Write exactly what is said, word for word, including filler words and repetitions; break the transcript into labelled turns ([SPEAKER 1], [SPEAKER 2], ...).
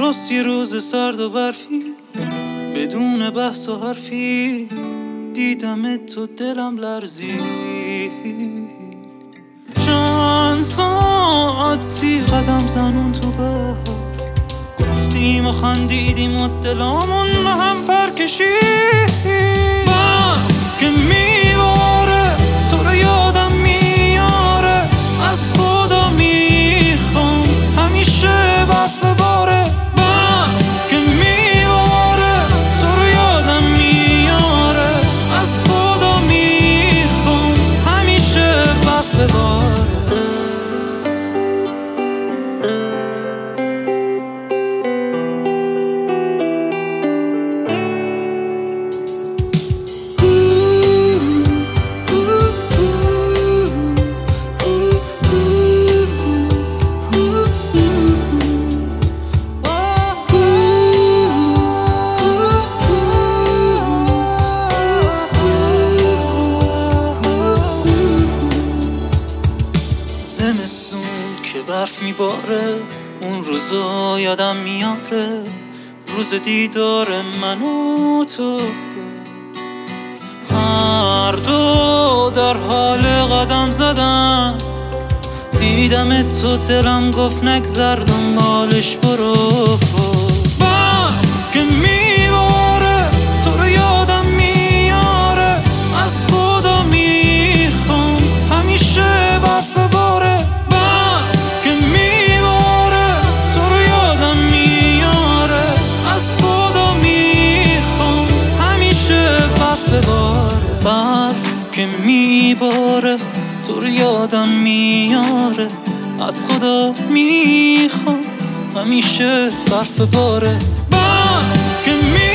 [SPEAKER 1] درست یه روز سرد و برفی، بدون بحث و حرفی دیدم تو دلم لرزید. چند ساعتی قدم زنون تو بر گفتیم و خندیدیم و دلامون به هم پر کشید. بس که میباره تو رو یادم میاره، از خدا میخوام همیشه برف باره. بس که میباره تو رو یادم میاره، از خدا میخوام همیشه برف باره. زمستون که برف میباره اون روزا یادم میاره، روز دیدار من و تو، هر دو در حال قدم زدن. دیدم تو دلم گفت نگذر دنبالش برو. بس که میباره تو رو یادم میاره، از خدا میخوام همیشه برف باره. بس که میباره تو رو یادم میاره، از خدا میخوام همیشه برف باره. برف که میباره تو رو یادم میاره، از خدا میخوام همیشه برف باره. بس که می